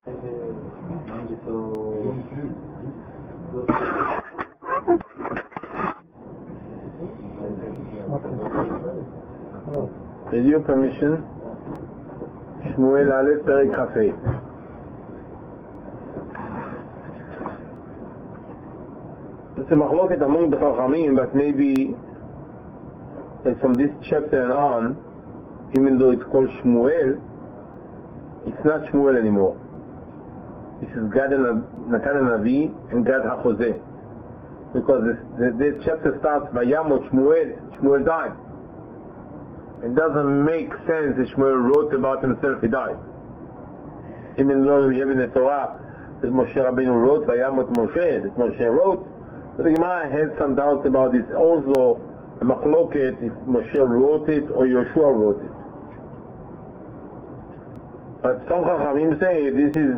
With your permission, Shmuel Aleph Perek Kafei. It's a machloket among the Chachamim, but maybe from this chapter and on, even though it's called Shmuel, it's not Shmuel anymore. This is Gad and Natan Navi and Gad HaChozeh. Because this chapter starts by Yamot Shmuel died. It doesn't make sense that Shmuel wrote about himself, he died. Even though we have in the Torah that Moshe Rabbeinu wrote by Yamot Moshe, that Moshe wrote, but the Gemara had some doubts about this. Also, a machloket if Moshe wrote it or Yoshua wrote it. But some Chachamim say this is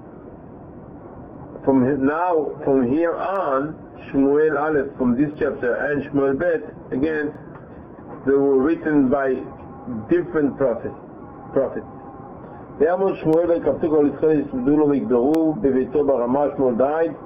from here on, Shmuel Aleph from this chapter and Shmuel Bet, again, they were written by different prophets. ויעמוד שמואל ויקבצו כל ישראל יסעדו לו ויקברו בביתו ברמה. Shmuel died,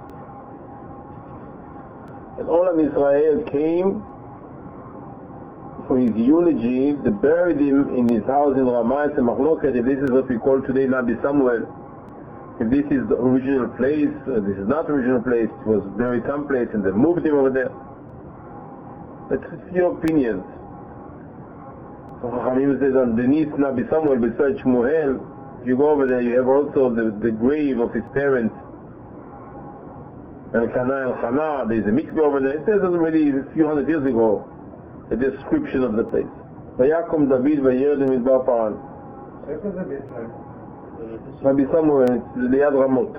and all of Israel came for his eulogy. They buried him in his house in Ramah. It's a machloket if this is what we call today Nabi Samuel, if this is the original place. This is not the original place. It was buried someplace and they moved him over there. That's a few opinions. So Chachamim says underneath Nabi Samuel, besides Shmuel, if you go over there, you have also the grave of his parents, Elkanah and Hannah. There's a mikveh over there. It says already a few hundred years ago, a description of the place. Vayakom David vayered midbar Paran. Nabi Samuel, it's ליד רמות.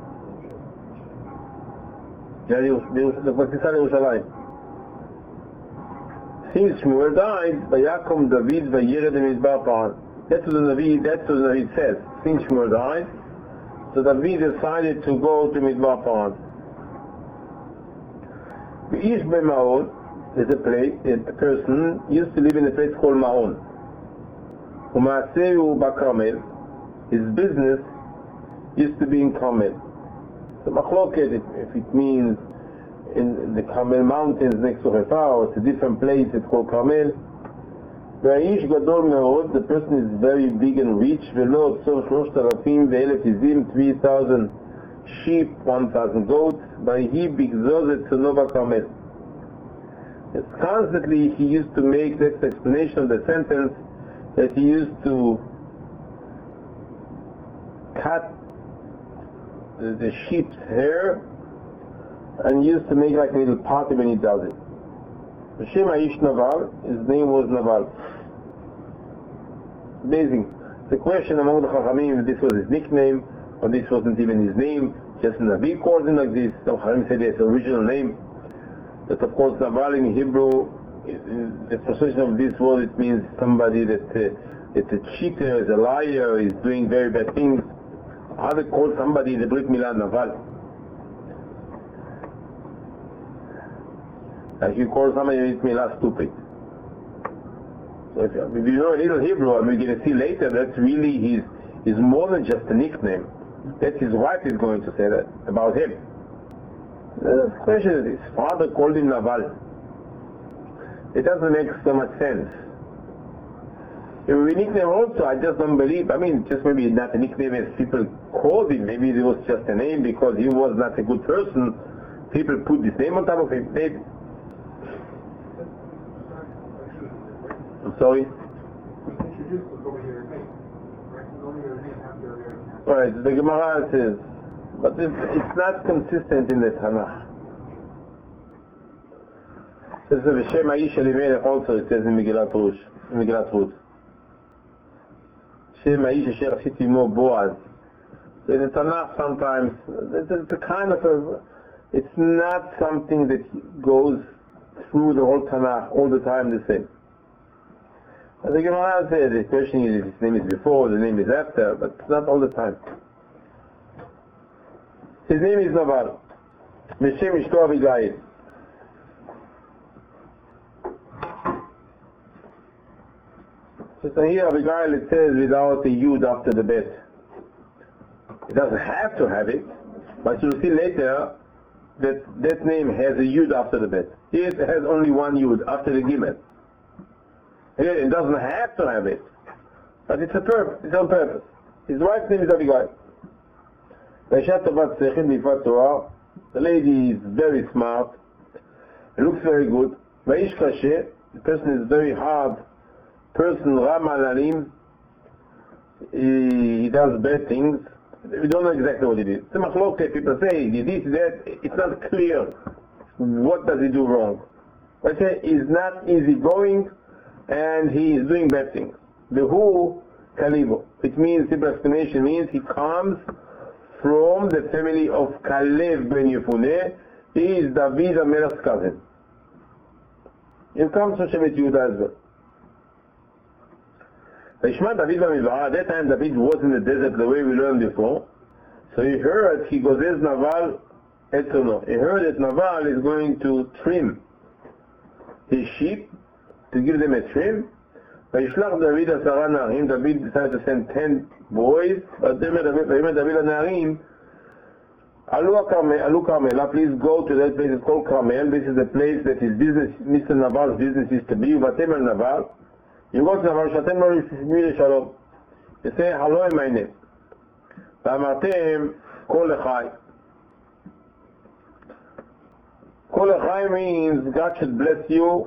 בכניסה לירושלים. Since Shmuel died, Vayakom David vayered midbar Paran. That's what the Navi says. Since Shmuel died, so David decided to go to midbar Paran. Ish B'Maon is a person used to live in a place called Maon. U'Ma'aseu B'Karmel, his business used to be in Carmel. So machloket, if it means in the Carmel mountains next to Haifa, or it's a different place, it's called Carmel. Va'ish Gadol Me'od, the person is very big and rich. Ve'lo tzor 3,100 izim, 3,000 sheep, 1,000 goats. Va'ihi bigzozet tzunova Carmel. It's constantly he used to make this explanation of the sentence that he used to cut the sheep's hair and used to make like a little party when he does it. Hashem Aish Naval, his name was Naval. Amazing. The question among the Chachamim if this was his nickname or this wasn't even his name, just Navi called him like this. Some Chachamim said it's the original name. That of course Naval in Hebrew, the translation of this word, it means somebody that's a cheater, is a liar, is doing very bad things. How they call somebody in the Brit Milah Naval? Like you call somebody in the Brit Milah stupid. So if you know a little Hebrew, and we're going to see later, that's really his more than just a nickname. That his wife is going to say that about him. The question is, his father called him Naval. It doesn't make so much sense. If we nickname also, I just don't believe, just maybe not a nickname as people called him, maybe it was just a name because he was not a good person. People put this name on top of him. Maybe. I'm sorry? Right, the Gemara says, but it's not consistent in the Tanakh. It says V'Shem Aish Elimelech also, it says in Megillat Ruth. Shem Aish Asher Asiti Mo Boaz. So in the Tanakh sometimes, it's a kind of it's not something that goes through the whole Tanakh all the time the same. As the Gemara says, the question is if his name is before, the name is after, but it's not all the time. His name is Naval. Meshem Ishto Abigail. So here Abigail, it says without a yud after the bet. It doesn't have to have it, but you'll see later that that name has a Yud after the Bet. Here it has only one Yud after the Gimel. Here it doesn't have to have it, but it's a purpose. It's on purpose. His wife's name is Abigail. The lady is very smart, looks very good. The person is very hard person, Ramalalim. He does bad things. We don't know exactly what he did. Some people say he did this, that. It's not clear. What does he do wrong? I say he's not easygoing and he is doing bad things. The who Kalibo, which means, simple explanation means he comes from the family of Kalev ben Yefuneh. He is David HaMelech's cousin. He comes from Shevet Yehuda as well. At that time David was in the desert the way we learned before. So he heard he gozes Naval etzono. He heard that Naval is going to trim his sheep, to give them a trim. David decided to send 10 boys. Alu Carmela, please go to that place. It's called Carmel. This is the place that his business, Mr. Naval's business is to be. Naval. You go to Naval, you say, hello in my name. Kol Echai. Kol Echai means God should bless you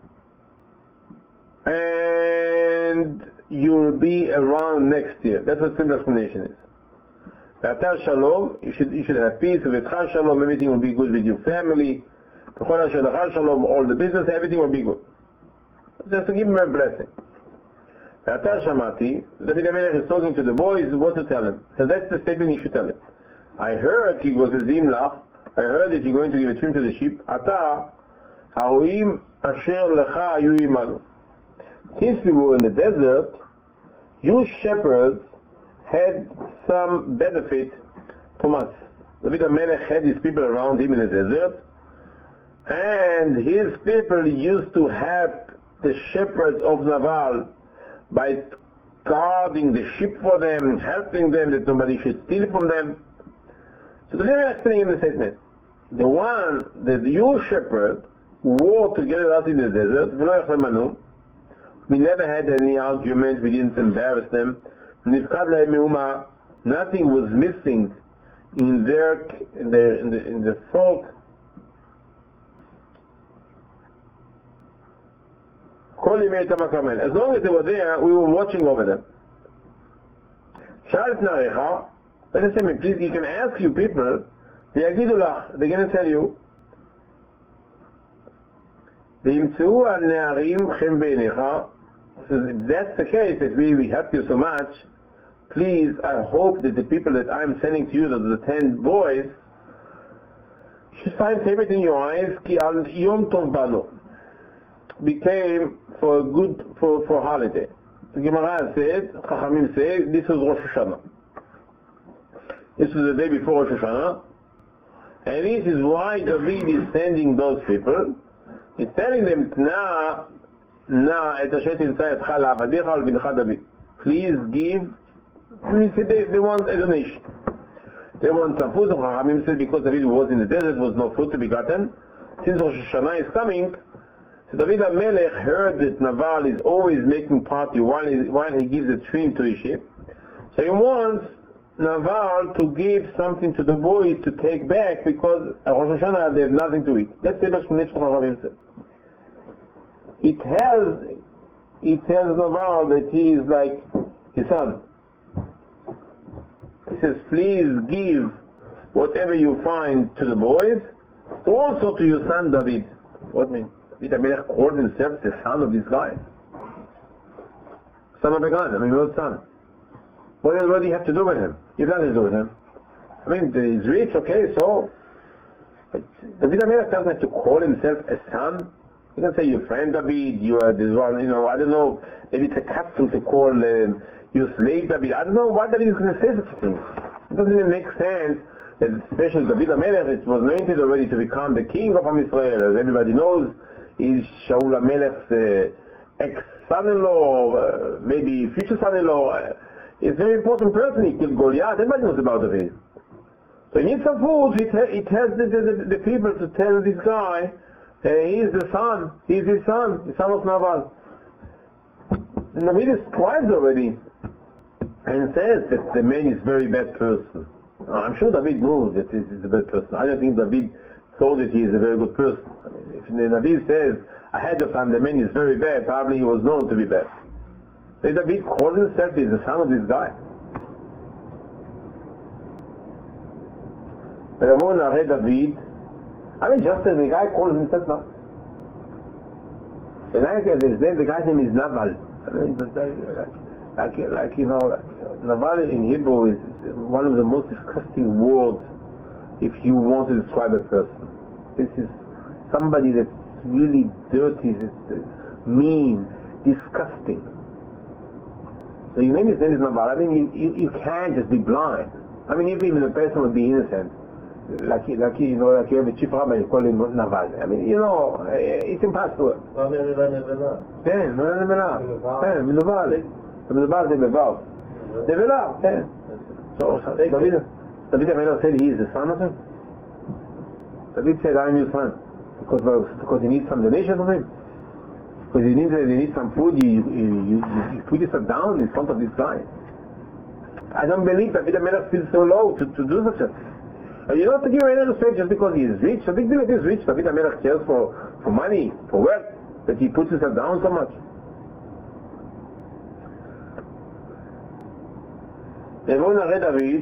and you'll be around next year. That's what simple explanation is. Shalom, you should have peace. With Shalom, everything will be good with your family. Shalom, all the business, everything will be good. Just to give him a blessing. Shamati, David HaMelech is talking to the boys, what to tell him. So that's the statement you should tell him. I heard he was a Zimlach. I heard that you're going to give a trim to the sheep. Ata, Ha'oim asher lecha ayu imanu. Since we were in the desert, you shepherds had some benefit from us. David HaMelech had his people around him in the desert, and his people used to have the shepherds of Naval by guarding the sheep for them, helping them that nobody should steal from them. So the very thing in the statement, the one that your shepherd wore together out in the desert, we never had any arguments, we didn't embarrass them. Nothing was missing in the folk. As long as they were there, we were watching over them. Let us say, please, you can ask you people, they're going to tell you, if that's the case, that we help you so much, please, I hope that the people that I'm sending to you, the 10 boys, should find favor in your eyes, Yom Tov Bano became for holiday. The Gemara said, Chachamim said, this was Rosh Hashanah. This was the day before Rosh Hashanah, and this is why David is sending those people. He's telling them, please give. They want a donation. They want some food. Chachamim said because David was in the desert, there was no food to be gotten. Since Rosh Hashanah is coming, so David HaMelech heard that Naval is always making party while he gives a trim to his sheep. So he wants Naval to give something to the boys to take back because at Rosh Hashanah they have nothing to eat. That's the explanation of Chachamim said. It tells Naval that he is like his son. He says, please give whatever you find to the boys, also to your son David. What means? David HaMelech called himself the son of this guy. Son of a God, what son? What do you have to do with him? You have nothing to do with him. He's rich, okay, so. But David HaMelech doesn't have to call himself a son. You can say your friend David, you are this one, I don't know, maybe it's a custom to call your slave David. I don't know why David is going to say such a thing. It doesn't even make sense that especially David HaMelech, it was anointed already to become the king of Am Yisrael. As everybody knows, he's Shaul HaMelech's ex-son-in-law, maybe future son-in-law. He's a very important person. He killed Goliath. Everybody knows about it. So he needs some food. It has the people to tell this guy, he's the son. He's his son, the son of Naval. And David describes already and says that the man is a very bad person. I'm sure David knows that he's a bad person. I don't think David thought that he is a very good person. I mean, if David says ahead of time the man is very bad, probably he was known to be bad. So David calls himself as the son of this guy. But I want to read David. I mean, just as the guy calls himself now. The guy's name is Naval. I mean, Naval in Hebrew is one of the most disgusting words if you want to describe a person. This is somebody that's really dirty, mean, disgusting. So your name is Naval. I mean, you can't just be blind. I mean, if even a person would be innocent, like you have a chief rabbi, you call him Naval. I mean, it's impossible. כן, נבלה. כן, מנוול. מנוול זה בבב. נבלה, כן. David Amelech said he is the son of him. David said, I am your son. Because he needs some donation from him. Because he needs some food, you put yourself down in front of this guy. I don't believe David Amelech feels so low to do such a thing. You don't have to give him any respect just because he is rich. A big deal if he is rich. David Amelech cares for money, for wealth, that he puts himself down so much. בואו נראה דוד,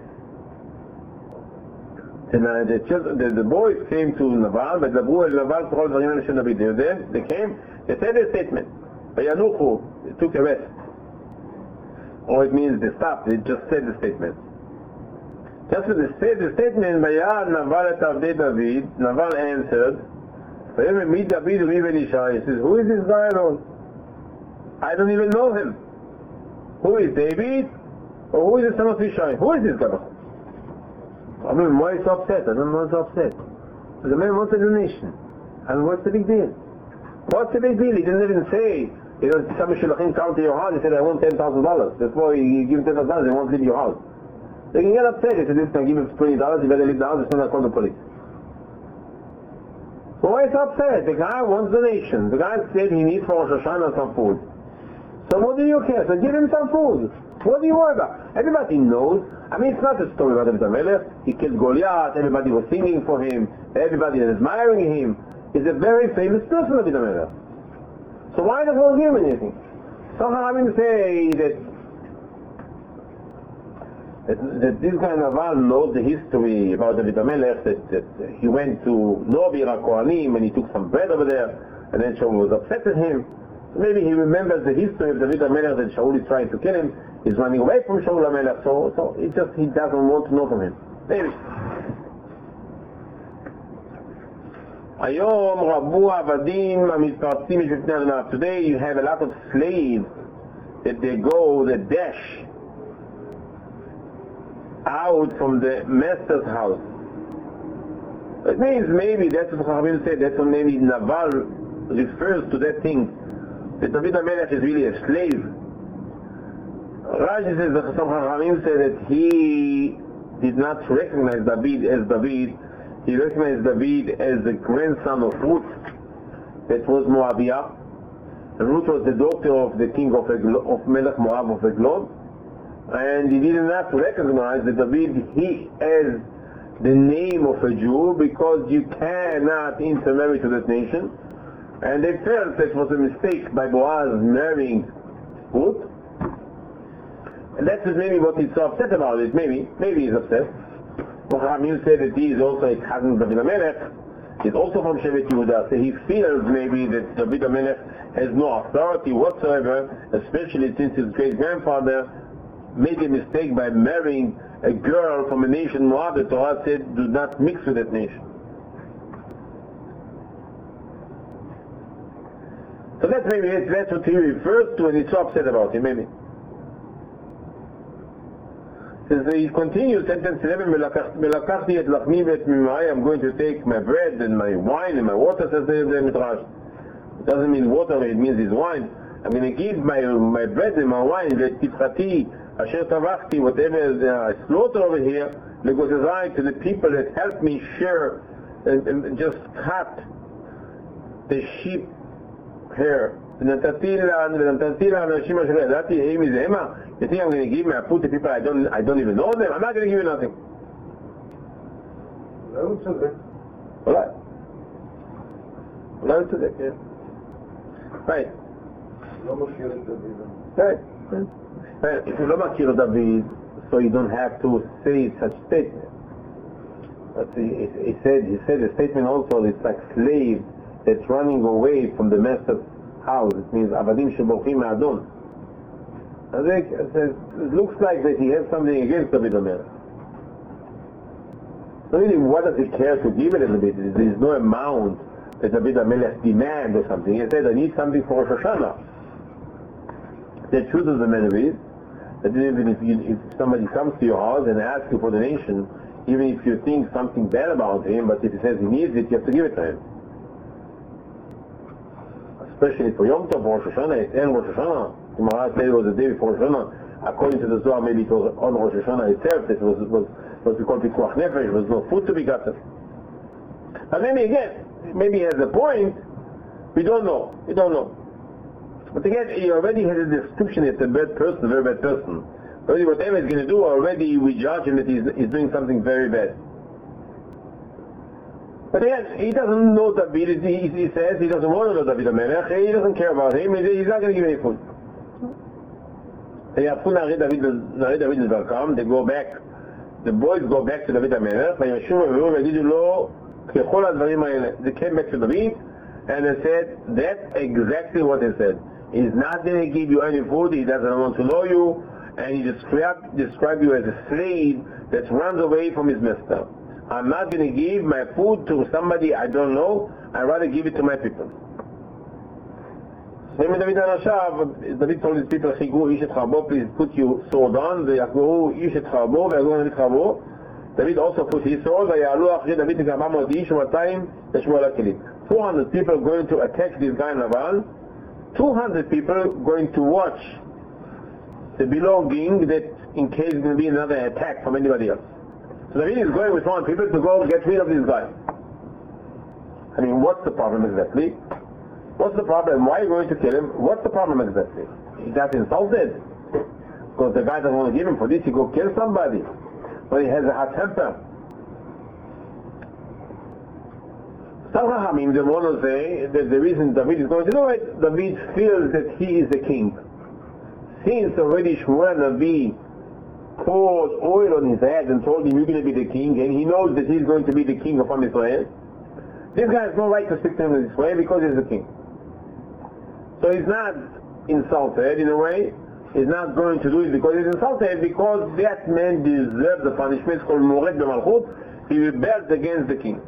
the boys came to Naval, ודברו אל נבל כל הדברים האלה של דוד. They came, they said a statement. וינוחו, they took a rest. Or it means they stopped, they just said the statement. Just as they said the statement, ויעל נבל את עבדי דוד, Naval answered, ויאמר דוד ומי בן ישי. He says, who is this guy alone? I don't even know him. Who is David? Or who is the son of Yishai? Who is this guy? I mean, why is he so upset? I don't know why he's upset. The man wants a donation. I mean, what's the big deal? What's the big deal? He didn't even say, some shulachim come to your house, he said, I want $10,000. Therefore, you give him $10,000, they won't leave your house. They can get upset. He said, this can give him $20, you better leave the house, it's not call the police. So why is he upset? The guy wants donation. The guy said he needs for Rosh Hashanah some food. So what do you care? So give him some food. What do you worry about? Everybody knows. I mean, it's not a story about David Amelech. He killed Goliath. Everybody was singing for him. Everybody is admiring him. He's a very famous person, David Amelech. So why does one give him anything? Some Chachamim say that this guy Naval knows the history about David Amelech, that he went to Nobi Kohanim and he took some bread over there, and then Shaul was upset at him. So maybe he remembers the history of David Amelech, that Shaul is trying to kill him. He's running away from Shaul HaMelech, so he doesn't want to know from him. Maybe. היום רבו עבדים המתפרצים מפני אדוניו. Today you have a lot of slaves that they dash out from the master's house. It means maybe that's what Chachamim said, that's what maybe Naval refers to that thing, that David Amelech is really a slave. Rashi says that some Chachamim say that he did not recognize David as David. He recognized David as the grandson of Ruth, that was Moabiah. Ruth was the daughter of the king of Melech Moab of Eglon, and he did not recognize that David, he has the name of a Jew, because you cannot intermarry to that nation. And they felt that it was a mistake by Boaz marrying Ruth. And that's maybe what he's so upset about it. Maybe he's upset. Chachamim said that he is also a cousin of David Amelech. He's also from Shevet Yehuda. So he feels maybe that David Amelech has no authority whatsoever, especially since his great-grandfather made a mistake by marrying a girl from a nation Moab. The Torah said, do not mix with that nation. So that's what he refers to, and he's so upset about it, maybe. He continues, sentence 11, ולקחתי את לחמי ואת ממאי, I'm going to take my bread and my wine and my water, says the Midrash. It doesn't mean water, it means his wine. I'm going to give my bread and my wine, ואת תפחתי Asher Tavachti, whatever I slaughter over here, Legozazai, to the people that helped me share and just cut the sheep hair. ונתתי לאנשים אשר ידעתי הם מזה המה. You think I'm going to give my food to people I don't even know them? I'm not going to give you nothing. אולי הוא צודק. אולי הוא צודק, כן. Right. לא מכיר את דוד. Right. If you don't מכיר את דוד, so you don't have to say such statement. But he said a statement also, it's like slave that's running away from the master's house. It means עבדים שבורחים מהאדון. אז it looks like that he has something against David HaMelech. So really, what does he care to give it a little bit? There is no amount that David HaMelech demand or something. He said, I need something for Rosh Hashanah. The truth of the matter is that even if somebody comes to your house and asks you for donation, even if you think something bad about him, but if he says he needs it, you have to give it to him. Especially for Yom Tov, for Rosh Hashanah, it's in Rosh Hashanah. The Maharaj said it was the day before Rosh Hashanah. According to the Zohar, maybe it was on Rosh Hashanah itself that was because Pikuach Nefesh, there was no food to be gotten. But maybe again, maybe he has a point, we don't know. But again, he already has a description, it's a bad person, a very bad person. Already whatever he's going to do, already we judge him that he's doing something very bad. But again, he doesn't know David, he says he doesn't want to know David HaMelech, he doesn't care about him, he's not going to give any food. They יהפכו נערי דוד לדרכם, they go back, the boys go back to David HaMelech, וישובו ויבואו ויגידו לו ככל הדברים האלה. They came back to David, and they said, that's exactly what they said. He's not going to give you any food, he doesn't want to know you, and he described you as a slave that runs away from his master. I'm not going to give my food to somebody I don't know, I'd rather give it to my people. Same with David HaNashav, David told his people, חיגרו איש את חרבו, please put your sword on, ויחגרו איש את חרבו, ויחגרו את חרבו. David also put his sword, ויעלו אחרי דוד כ-400 איש ו200 לשמור על הכלים. 400 people going to attack this guy Naval, 200 people going to watch the belonging that in case there will be another attack from anybody else. So David is going with 400 people to go get rid of this guy. I mean, what's the problem exactly? What's the problem? Why are you going to kill him? What's the problem exactly? He got insulted because the guy doesn't want to give him for this, he go kill somebody. But he has a hot temper. Some Chachamim, they want to say that the reason David is going to do it, David feels that he is the king. Since already Shmuel Navi poured oil on his head and told him you're going to be the king, and he knows that he's going to be the king of Am Yisrael, this guy has no right to speak to him this way because he's the king. So he's not insulted in a way, he's not going to do it because he's insulted, because that man deserves the punishment. It's called Mored B'Malchut. He rebelled against the king.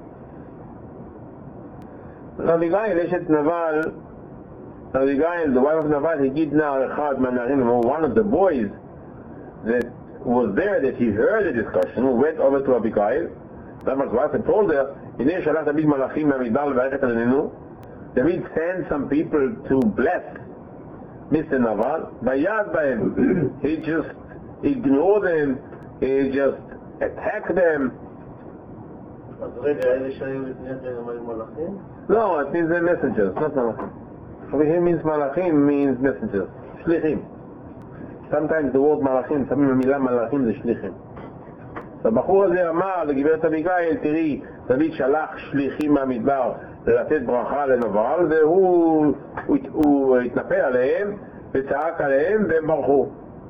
Abigail, Eshet Naval, Abigail, the wife of Naval, he did now one of the boys that was there, that he heard the discussion, went over to Abigail, Naval's wife, and told her, David sent some people to bless Mr. Naval. He just ignored them, he just attacked them. No, it means they're messengers, not Malachim. Over here means Malachim means messengers. Shlichim. Sometimes the word Malachim, sometimes the milah Malachim זה Shlichim. הבחור הזה אמר לגברת אביגיל, תראי, דוד שלח שליחים מהמדבר לתת ברכה לנבל, והוא התנפל עליהם וצעק עליהם והם ברחו.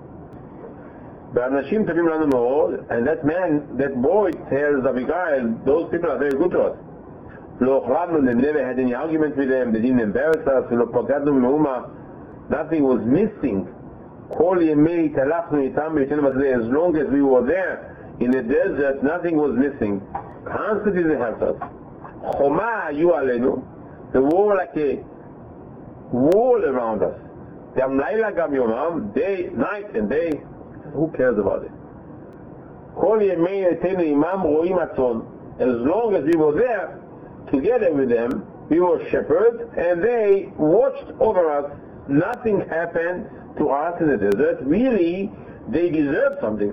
ואנשים טובים לנו מאוד, and that boy tells Abigail, those people are very good to us. לא הוחלטנו, they never had any argument with them, they didn't embarrass us, ולא פגענו במאומה, nothing was missing. כל ימי התהלכנו איתם ביתנו בשדה, as long as we were there in the desert, nothing was missing. Constantly they helped us. חומה היו עלינו, the wall like a wall around us. גם לילה גם יומם, day, night and day. Who cares about it? כל ימי היתנו עמם רואים הצאן. As long as we were there together with them, we were shepherds and they watched over us. Nothing happened to us in the desert. Really, they deserve something.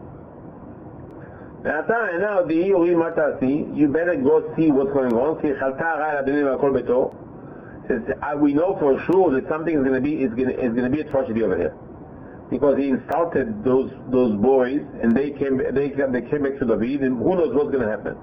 Now, you better go see what's going on. We know for sure that something is going to be atrocity over here, because he insulted those boys, and they came back to David, and who knows what's going to happen.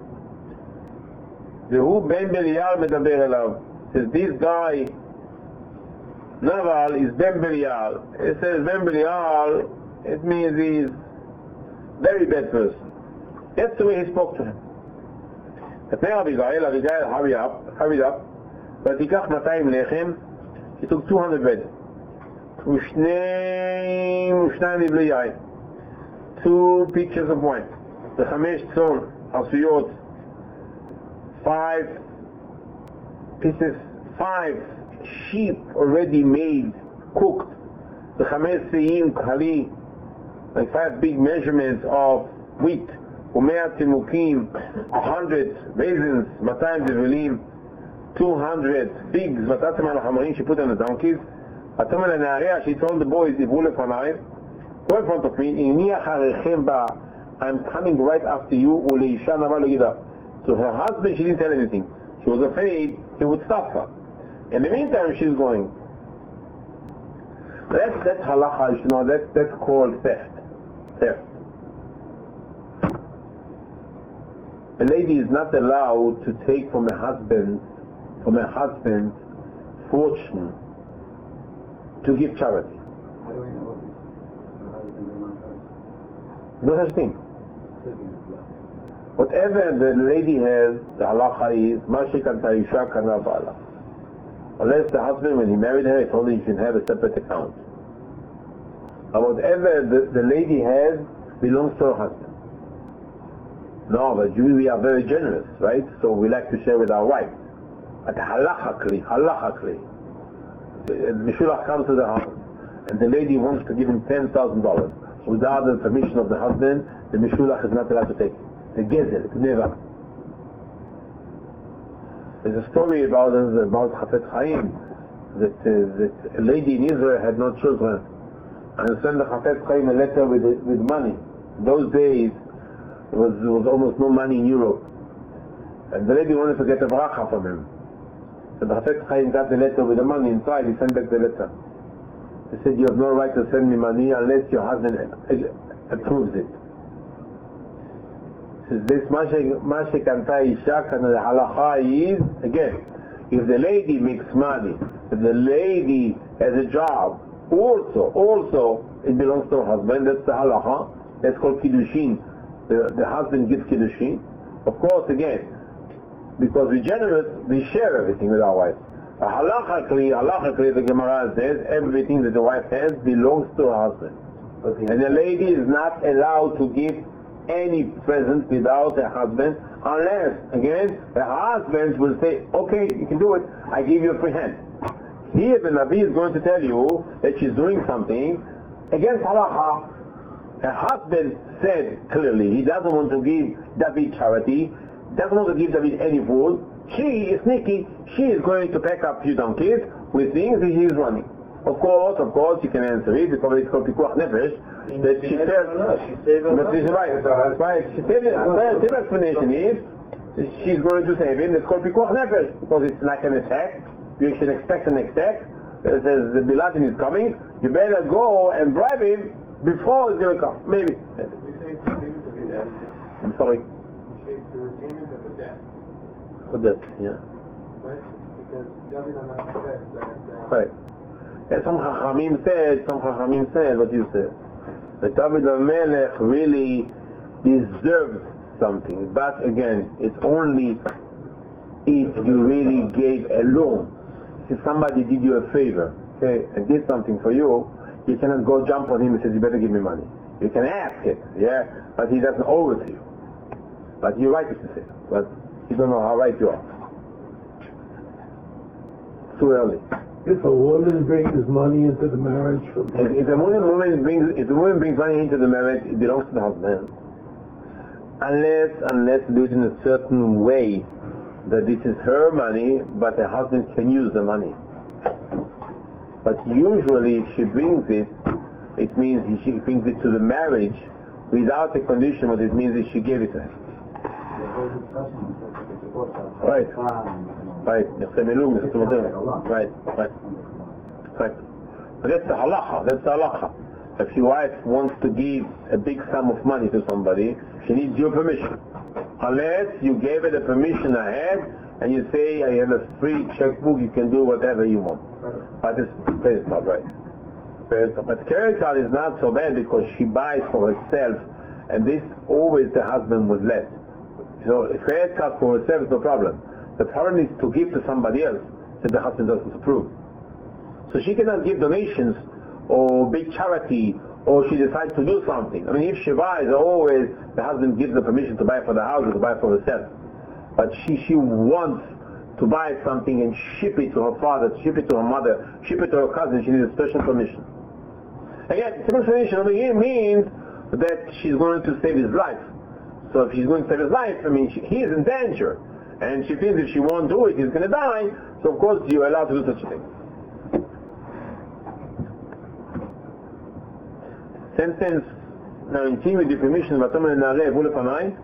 Says this guy Naval is Ben Belial. It says Ben Belial, it means he's very bad person. That's the way he spoke to him. Abigail, hurried up. But he got 200 lechem, he took 200 bread. 2 pitchers of wine. The 5 tzon, asuyot, 5 pieces, 5 sheep already made, cooked. The 5 se'im kali, like 5 big measurements of wheat. 100 timukim, 100 raisins, 200 devilim, 200 figs, she put on the donkeys. She told the boys, go in front of me, I'm coming right after you. So her husband, she didn't tell anything. She was afraid he would stop her. In the meantime, she's going. That's halacha, you know, that's called theft. A lady is not allowed to take from her husband's fortune to give charity. No such thing. Whatever the lady has, the halacha is Mashik Isha Kana Bala. Unless the husband, when he married her, he told her you should have a separate account. But whatever the lady has belongs to her husband. No, but we are very generous, right? So we like to share with our wife. But halachically, the Mishulach comes to the house, and the lady wants to give him $10,000. Without the permission of the husband, the Mishulach is not allowed to take it. The gezel, never. There's a story about Chafetz Chaim, that a lady in Israel had no children, and sent the Chafetz Chaim a letter with money. In those days, there was almost no money in Europe, and the lady wanted to get a bracha from him. So the Chafetz Chaim got the letter with the money inside. He sent back the letter. He said, you have no right to send me money unless your husband approves it. He says, this Mashik Anta Isha, and the halacha is, again, if the lady makes money, if the lady has a job, also it belongs to her husband. That's the halacha. That's called kiddushin. The husband gives kiddushin. Of course, again, because we're generous, we share everything with our wife. Halachically, the Gemara says, everything that the wife has belongs to her husband. And the lady is not allowed to give any present without her husband, unless, again, her husband will say, okay, you can do it, I give you a free hand. Here the Nabi is going to tell you that she's doing something against halacha. Her husband said clearly he doesn't want to give David charity, doesn't want to give David any food. She is sneaky. She is going to pack up a few donkeys with things that he is running. Of course, you can answer it because it's called Pikuach Nefesh. That she said, but this is right. She said, the explanation is she's going to save him. It's called Pikuach Nefesh because it's like an attack. You should expect an attack. It says the Bin Laden is coming. You better go and bribe him before it's going to come. Maybe. I'm sorry. For that, yeah. Right. And some Chachamim said what you said. That David HaMelech really deserves something. But again, it's only if you really gave a loan. If somebody did you a favor, okay, and did something for you, you cannot go jump on him and say, you better give me money. You can ask it, yeah, but he doesn't owe it to you. But you're right to say it, but you don't know how right you are. Too early. If a woman brings money into the marriage from if the woman brings money into the marriage, it belongs to the husband. Unless do it in a certain way that this is her money, but the husband can use the money. But usually if she brings it, it means she brings it to the marriage without the condition, what it means is she gave it to him. Right. Right. Right. But that's the halacha. If your wife wants to give a big sum of money to somebody, she needs your permission. Unless you gave her the permission ahead and you say, I have a free checkbook, you can do whatever you want. But it's credit card, right? But credit card is not so bad because she buys for herself, and this always the husband was less. So a credit card for herself is no problem. The problem is to give to somebody else that the husband doesn't approve. So she cannot give donations or big charity, or she decides to do something. I mean, if she buys, always the husband gives the permission to buy for the house or to buy for herself. But she wants to buy something and ship it to her father, ship it to her mother, ship it to her cousin. She needs a special permission. Again, special permission over here means that she's going to save his life. So if she's going to save his life, I mean, he is in danger. And she feels if she won't do it, he's going to die. So of course you're allowed to do such a thing. Sentence 19 with the permission of Vatam Nare Vule Panai.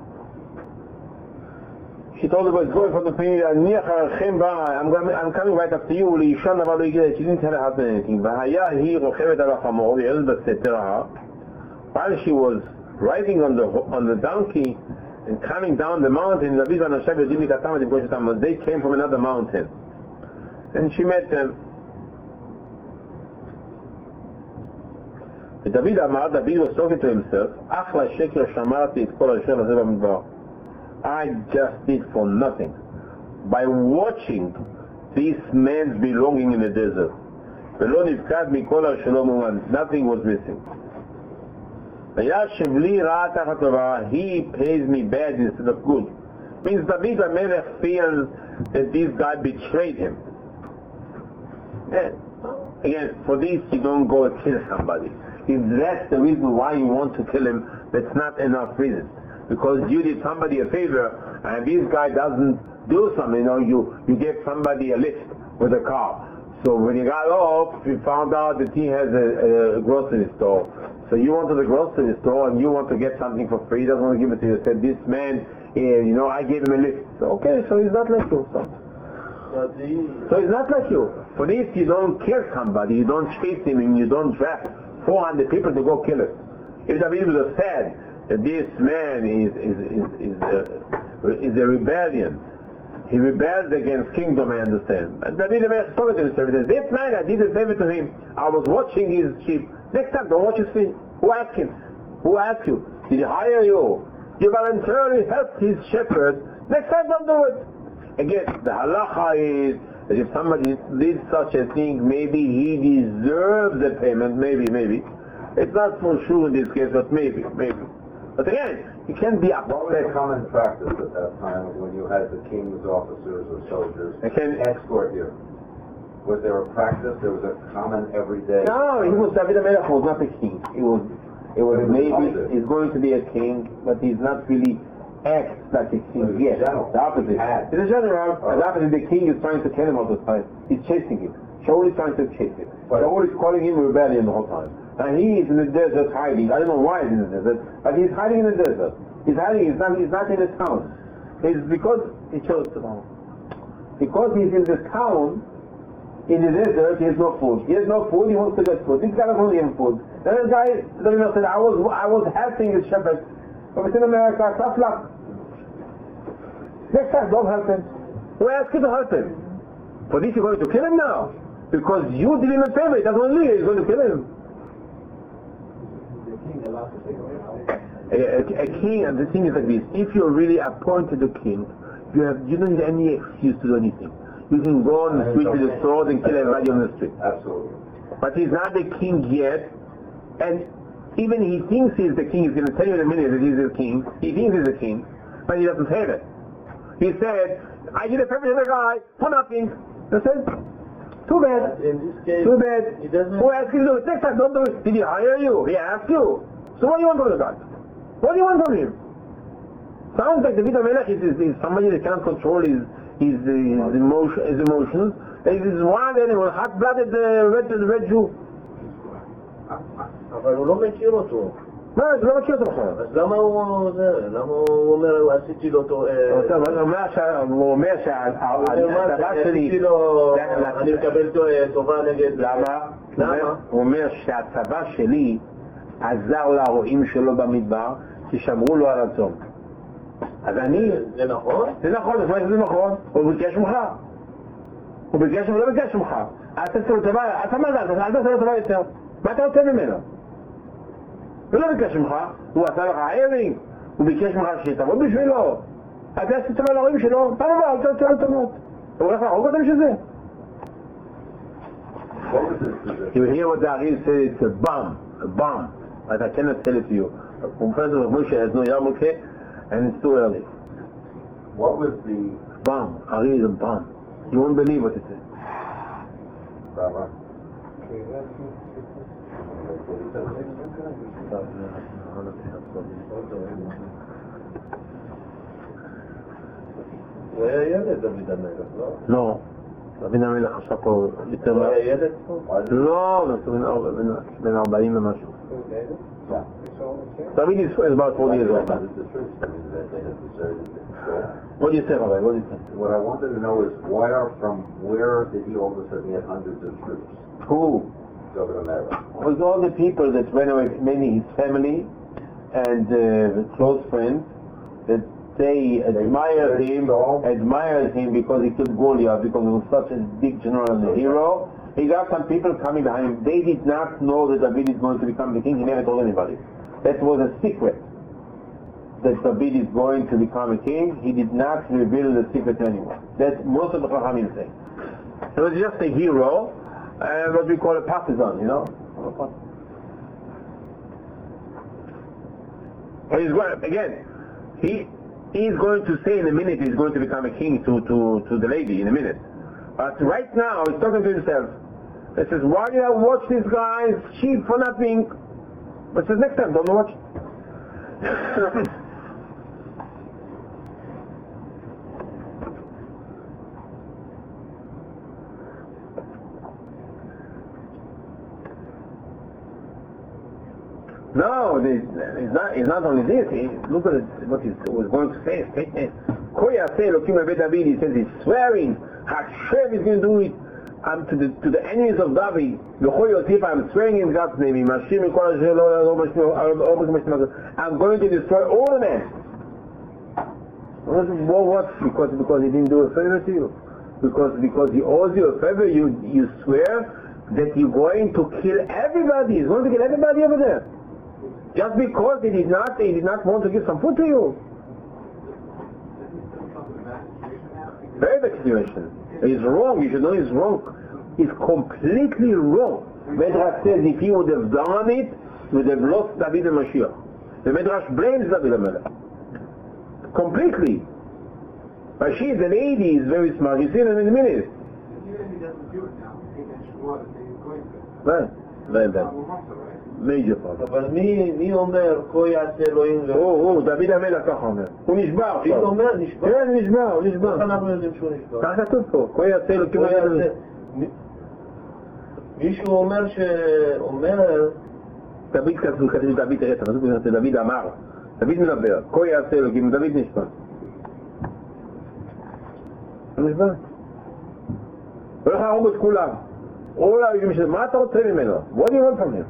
She told the boys, go in front of me, I'm coming right after you. She didn't tell her husband anything. While she was riding on the donkey and coming down the mountain, they came from another mountain. And she met them. David was talking to himself, I just did for nothing by watching this man's belonging in the desert. Nothing was missing. He pays me bad instead of good. Means David HaMelech feels that this guy betrayed him. Again, for this you don't go and kill somebody. If that's the reason why you want to kill him, that's not enough reason. Because you did somebody a favor and this guy doesn't do something, you gave somebody a lift with a car. So when you got off, you found out that he has a grocery store. So you went to the grocery store and you want to get something for free, he doesn't want to give it to you. You said, this man, I gave him a lift. So, okay, so he's not like you. So he's not like you. For this, you don't kill somebody, you don't chase him, and you don't draft 400 people to go kill him. If David would have said that this man is a rebellion, he rebelled against kingdom, I understand. And David spoke to himself, this man, I did a favor to him, I was watching his sheep. Next time, don't watch his sheep. Who asked him? Who asked you? Did he hire you? You voluntarily helped his shepherd. Next time, don't do it. Again, the halacha is that if somebody did such a thing, maybe he deserves the payment, maybe. It's not for sure in this case, but maybe. But again, you can't be upset. What was the common practice at that time when you had the king's officers or soldiers escort you? Was there a practice? There was a common everyday? No, David HaMelech was not a king. It was maybe he's going to be a king, but he's not really acts like a king yet. The opposite. He's a general. The opposite, the king is trying to kill him all the time. He's chasing him. Shaul is trying to chase him. Shaul is calling him rebellion the whole time. And he is in the desert hiding. I don't know why he's in the desert, but he's hiding in the desert. He's hiding. He's not in the town. It's because he chose to know. Because he's in the town, in the desert, he has no food. He has no food. He wants to get food. This guy doesn't give him food. Then the guy said, I was helping the shepherd. But in America, tough luck. Next time, don't help him. Who asked you to help him? For this, you're going to kill him now. Because you did him a favor. He doesn't want to leave. He's going to kill him. A king, and the thing is like this. If you're really appointed a king, you don't need any excuse to do anything. You can go on the street with a sword and kill everybody on the street. Absolutely. But he's not the king yet. And even he thinks he's the king. He's going to tell you in a minute that he's the king. He thinks he's the king, but he doesn't say that. He said, I did a favor to the guy for nothing. That's it. Too bad. In this case, Too bad. he doesn't. Who asked you to do it? Next time, don't do it. Did he hire you? He asked you. So what do you want from the guy? What do you want from him? Sounds like David HaMelech is somebody that can't control his emotions. He's wild animal, hot-blooded red Jew. אבל הוא לא מכיר אותו. מה, זה לא מכיר אותו בכלל. אז למה הוא אומר, עשיתי לו אותו... הוא אומר שהצבא שלי... אני מקבל טובה נגד... למה? למה? הוא אומר שהצבא שלי עזר להרועים שלו במדבר, ששמרו לו על הצום. אז אני... זה נכון? זה נכון, זה נכון. הוא ביקש ממך. הוא ביקש ממך, לא ביקש ממך. אל תעשה לו טובה, אתה מה זה? אל תעשה לו טובה יותר. מה אתה רוצה ממנו? הוא לא ביקש ממך, הוא עשה לך הערינג, הוא ביקש ממך שתבוא בשבילו. אתה עשית טובה להורים שלו, פעם הבאה, אל תעשה לו טובות. הוא הולך להרוג אותם שזה. You hear what the Ari said, it's a bomb. But I cannot tell it to you. Professor Moshe has no yarmulke, and it's too early. What was the... Bomb. Ari is a bomb. You won't believe what it is. Rabbi? הוא היה ילד דוד המלך, לא? לא. דוד המלך עכשיו פה יותר... הוא היה ילד פה? לא, בן 40 ומשהו. דוד is about 40 years old. What do you say, Rabbi? What do you say? What I wanted to know is where did he all of a sudden get hundreds of troops? Who? David America. It was all the people that went away, mainly his family and close friends, that they admired him because he killed Goliath, because he was such a big general and a hero. He got some people coming behind him. They did not know that David is going to become the king. He never told anybody. That was a secret, that David is going to become a king. He did not reveal the secret to anyone. That's most of the Chachamim say. He was just a hero, what we call a partisan, you know. He's going, again, he's going to say in a minute he's going to become a king to the lady in a minute. But right now he's talking to himself. He says, why did I watch this guy's sheep for nothing? But says, next time, don't watch. No, it's not only this. Look at what he was going to say. Koya say, Elokim Abed David, he says he's swearing, Hashem is going to do it to the enemies of David. I'm swearing in God's name. I'm going to destroy all the men. What? Because he didn't do a favor to you. Because he owes you a favor, you swear that you're going to kill everybody. He's going to kill everybody over there. Just because he did not want to give some food to you. Very bad situation. He's wrong. You should know he's wrong. He's completely wrong. Medrash says if he would have done it, he would have lost David and Mashiach. The Medrash blames David and Melech. Completely. But she, the lady, is very smart. You see them in a minute. Right. Major problem. אבל מי אומר, כה יעשה אלוהים הוא, דוד המלך ככה אומר. הוא נשבר עכשיו. הוא אומר, נשבר? כן, הוא נשבר. איך אנחנו יודעים שהוא נשבר? ככה כתוב פה, כה יעשה אלוקים המלך. מישהו אומר דוד כתוב דוד, תראה, דוד אמר, דוד מדבר, כה יעשה אלוקים, דוד נשבר. הוא נשבר. הוא הולך להרוג את כולם. מה אתה רוצה ממנו? What do you want from him?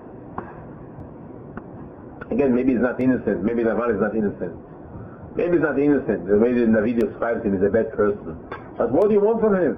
Again, maybe he's not innocent. Maybe Naval is not innocent. Maybe he's not innocent. The way that David describes him is a bad person. But what do you want from him?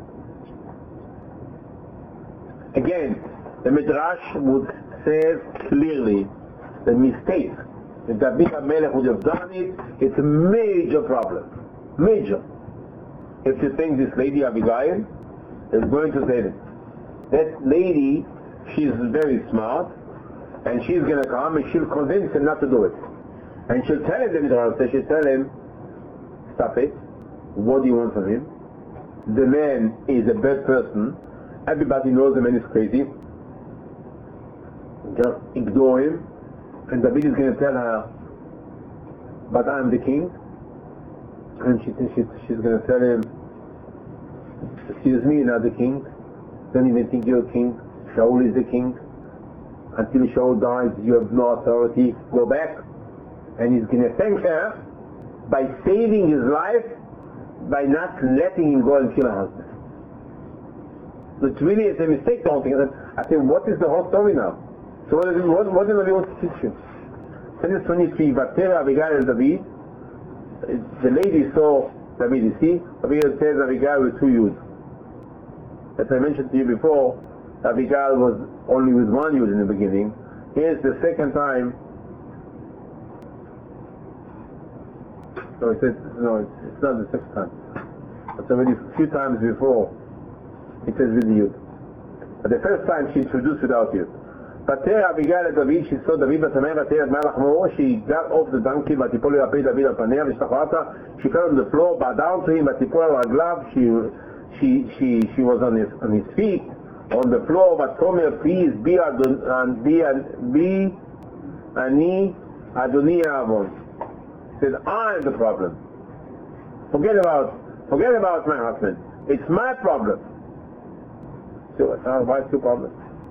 Again, the Midrash would say clearly the mistake that David HaMelech would have done it's a major problem. Major. If you think this lady Abigail is going to say that lady, she's very smart, and she's going to come and she'll convince him not to do it. And she'll tell him, she'll tell him, stop it. What do you want from him? The man is a bad person. Everybody knows the man is crazy. Just ignore him. And David is going to tell her, but I'm the king. And she's going to tell him, excuse me, you're not the king. Don't even think you're a king. Shaul is the king. until Shaul dies, you have no authority, go back. And he's going to thank her by saving his life, by not letting him go and kill her husband. So it's really a mistake, don't think. I say, what is the whole story now? So what does Navi want to teach you? Sentence 23, Vatera Abigail and David. The lady saw David, you see? Abigail says Abigail with 2 U's. As I mentioned to you before, Abigail was only with 1 Yud in the beginning. Here's the second time. No, it's not the second time. It's already a few times before it says with the Yud. But the first time she introduced without Yud. ותרא אביגיל את דוד, she saw David בטמא, ותרא את מלך מורו, she got off the donkey, ותיפול לרפא דוד על פניה, ושתחרתה, she fell on the floor, bowed down to him, ותיפול על רגליו, she was on his feet, on the floor, ותאמר, please be אני אדוני העוון. He said, I'm the problem. Forget about my husband. It's my problem. So why is your problem?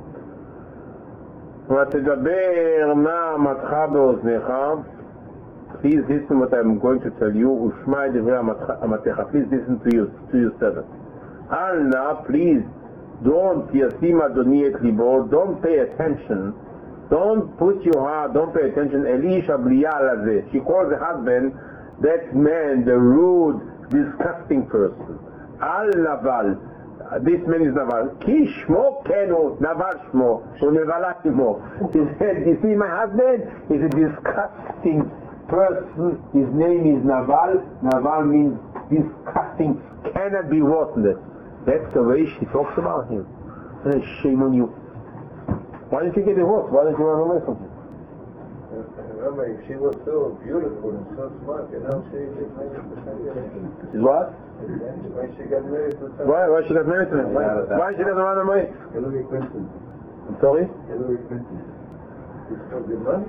ותדבר נא אמתך באוזניך. Please listen what I'm going to tell you. ושמע את דברי אמתך. Please listen to your servant. אל נא, please, don't ישים אדוני את ליבו. Don't pay attention. Don't put your heart, don't pay attention. אליש הבליעל הזה. She calls the husband, that man, the rude, disgusting person. אל נבל. This man is Naval. Ki shmo kenu, Naval shmo, u'nevala shmo. He said, you see, my husband is a disgusting person. His name is Naval. Naval means disgusting, cannot be worthless. That's the way she talks about him. Shame on you. Why didn't you get divorced? Why didn't you run away from him? Remember, if she was so beautiful and so smart, you know, she didn't make it. Is what? Why she got married to someone? Why she got married to him? Why she doesn't run away? Hillary Clinton. I'm sorry? Hillary Clinton. She took the money.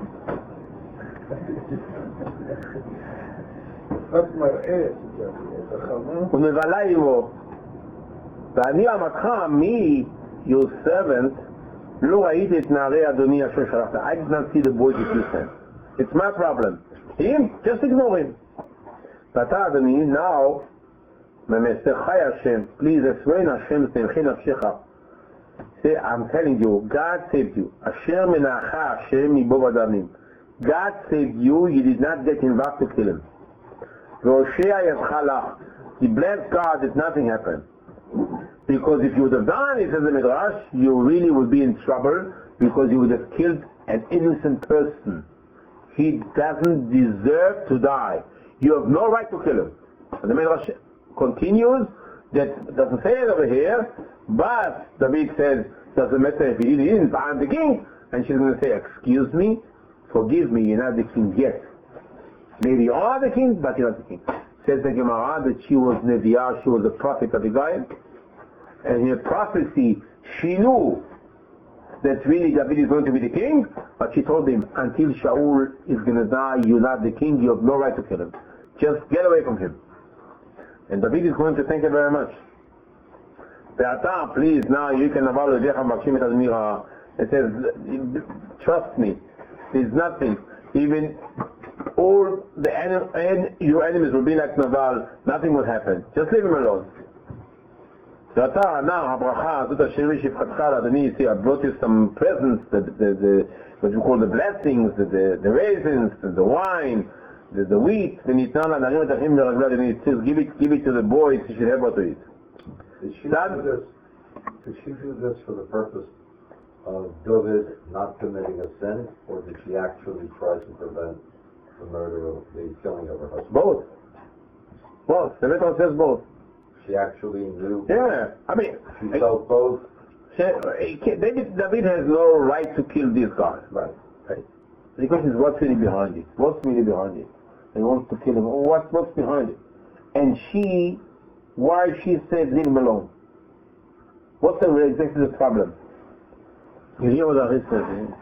That's my ass. ונבלה עמו. ואני אמתך, me, your servant, לא ראיתי את נערי אדוני אשר שלחת. I did not see the boys that you sent. It's my problem. Him, just ignore him. ואתה אדוני, now, ממסך השם, please אסרן השם שמחי נפשך. Say, I'm telling you, God saved you. אשר מנעך השם מבוא בדמים. God saved you, you did not get involved to kill him. והושע ידך לך. He blessed God that nothing happened. Because if you would have done it as a midrash, you really would be in trouble, because you would have killed an innocent person. He doesn't deserve to die. You have no right to kill him. And the midrash continues, that doesn't say it over here, but David says, doesn't matter if he didn't, but I'm the king. And she's going to say, excuse me, forgive me, you're not the king yet. Maybe you are the king, but you're not the king. Says the Gemara that she was Neviah, she was a prophet of the guy. And in her prophecy, she knew that really David is going to be the king, but she told him, until Shaul is going to die, you're not the king, you have no right to kill him. Just get away from him. And David is going to thank her very much. Please, now you can it says, trust me, there's nothing. Even all your enemies will be like Naval, nothing will happen. Just leave him alone. Now, see, I brought you some presents, what you call the blessings, the raisins, the wine, the wheat. It says, give it to the boys, you should have what to eat. Did she do this for the purpose of David not committing a sin, or did she actually try to prevent the murder of the killing of her husband? Both. The Midrash says both. She actually knew. Yeah, I mean, she felt both. David has no right to kill this guy. Right. The question is, what's really behind it? He wants to kill him. What's behind it? And why she said, leave him alone? What's exactly the problem? You hear what Ari says?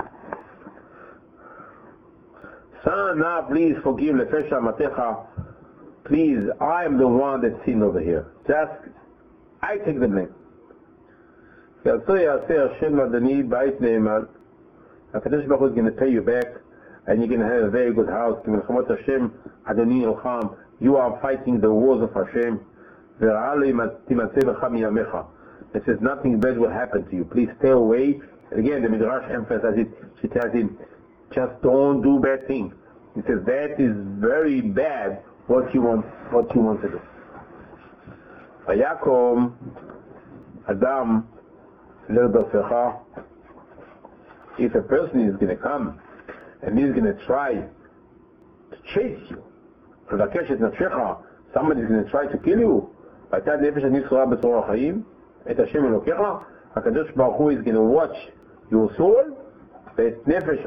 Son, now please forgive Lefesha Matecha. Please, I am the one that sinned over here. I take the blame. HaKadosh Baruch Hu is going to pay you back, and you're going to have a very good house. Milchamot Hashem, Adoni Elcham, you are fighting the wars of Hashem. It says nothing bad will happen to you. Please stay away. Again, the Midrash emphasizes it. She tells him, just don't do bad things. He says that is very bad what you want to do. Vayakom Adam Lerdosecha. If a person is going to come and he's going to try to chase you, somebody is going to try to kill you, HaKadosh Baruch Hu is going to watch your soul, the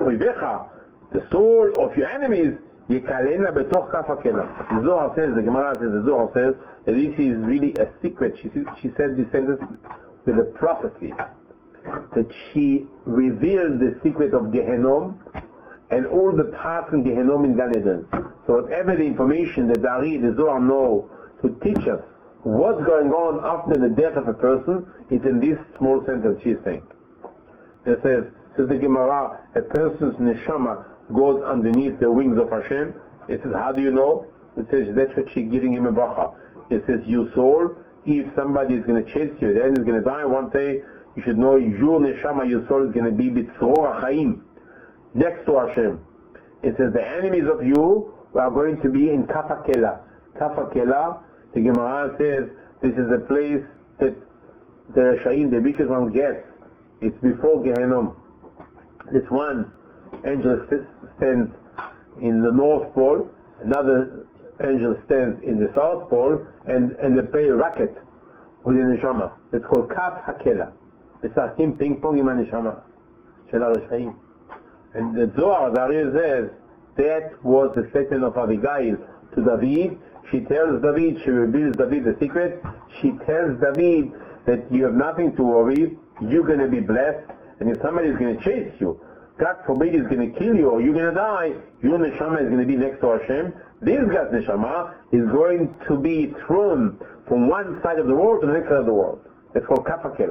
soul of your enemies, the Zohar says, the Gemara says, the Zohar says that this is really a secret. She said this sentence with a prophecy, that she revealed the secret of Gehenom and all the paths in Gehenom in Gan Eden. So whatever the information that the Zohar know to teach us what's going on after the death of a person, is in this small sentence she's saying. It says the Gemara, a person's neshama goes underneath the wings of Hashem. It says, how do you know? It says, that's what she's giving him a bracha. It says, your soul, if somebody is going to chase you, then is going to die one day, you should know your neshama, your soul is going to be b'tzror chaim, next to Hashem. It says, the enemies of you are going to be in Kafakela. Kafakela, the Gemara says, this is the place that the Rashaim, the wicked ones get. It's before Gehenom. This one angel stands in the North Pole, another angel stands in the South Pole, and they play a racket with the Neshama. It's called Kaf Hakela. It's a ping pong in Neshama. Shela Rashaim. And the Zohar, the Ari says, that was the statement of Abigail to David. She tells David, she reveals David the secret. She tells David that you have nothing to worry, you're going to be blessed, and if somebody is going to chase you, God forbid is going to kill you or you're going to die, your neshama is going to be next to Hashem. This God's neshama is going to be thrown from one side of the world to the next side of the world. It's called Kafakel.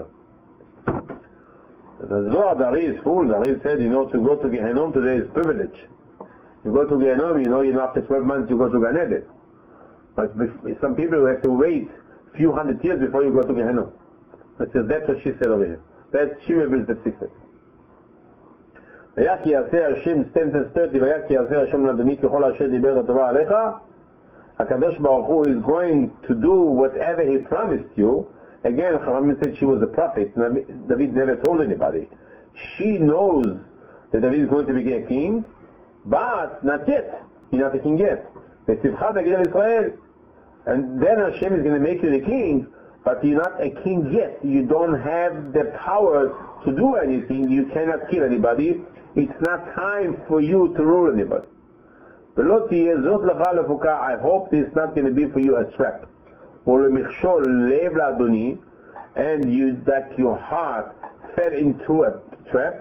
The Zohar, the Ari is full. The Ari said, to go to Gehenom today is privilege. You go to Gehenom, after 12 months you go to Gan Eden. But some people have to wait a few hundred years before you go to Gehenom. That's what she said over here. She reveals the secret. ויחי יעשה השם, sentence 30, ויחי יעשה השם לאדוני ככל אשר דיבר התורה עליך, HaKadosh Baruch Hu is going to do whatever he promised you. Again, Chachamim said she was a prophet. David never told anybody. She knows that David is going to be a king, but not yet. He's not a king yet. And then Hashem is going to make you the king, but you're not a king yet. You don't have the power to do anything. You cannot kill anybody. It's not time for you to rule anybody. I hope this is not going to be for you a trap. And that your heart fell into a trap.